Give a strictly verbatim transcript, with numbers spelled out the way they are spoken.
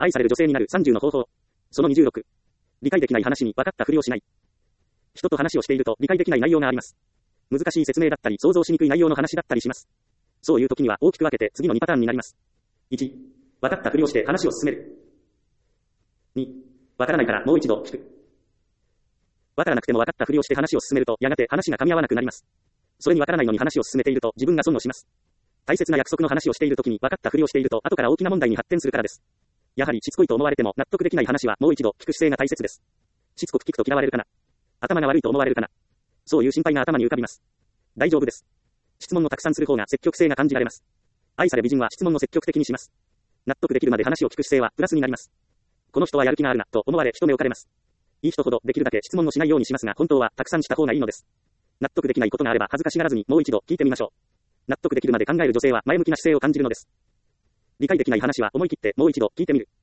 愛される女性になるさんじゅうの方法。そのにじゅうろく。理解できない話に分かったふりをしない。人と話をしていると理解できない内容があります。難しい説明だったり想像しにくい内容の話だったりします。そういう時には大きく分けて次のにパターンになります。いち、分かったふりをして話を進める。に、分からないからもう一度聞く。分からなくても分かったふりをして話を進めるとやがて話が噛み合わなくなります。それに分からないのに話を進めていると自分が損をします。大切な約束の話をしている時に分かったふりをしていると後から大きな問題に発展するからです。やはりしつこいと思われても納得できない話はもう一度聞く姿勢が大切です。しつこく聞くと嫌われるかな。頭が悪いと思われるかな。そういう心配が頭に浮かびます。大丈夫です。質問をたくさんする方が積極性が感じられます。愛され美人は質問を積極的にします。納得できるまで話を聞く姿勢はプラスになります。この人はやる気があるなと思われ一目置かれます。いい人ほどできるだけ質問をしないようにしますが本当はたくさんした方がいいのです。納得できないことがあれば恥ずかしがらずにもう一度聞いてみましょう。納得できるまで考える女性は前向きな姿勢を感じるのです。理解できない話は思い切ってもう一度聞いてみる。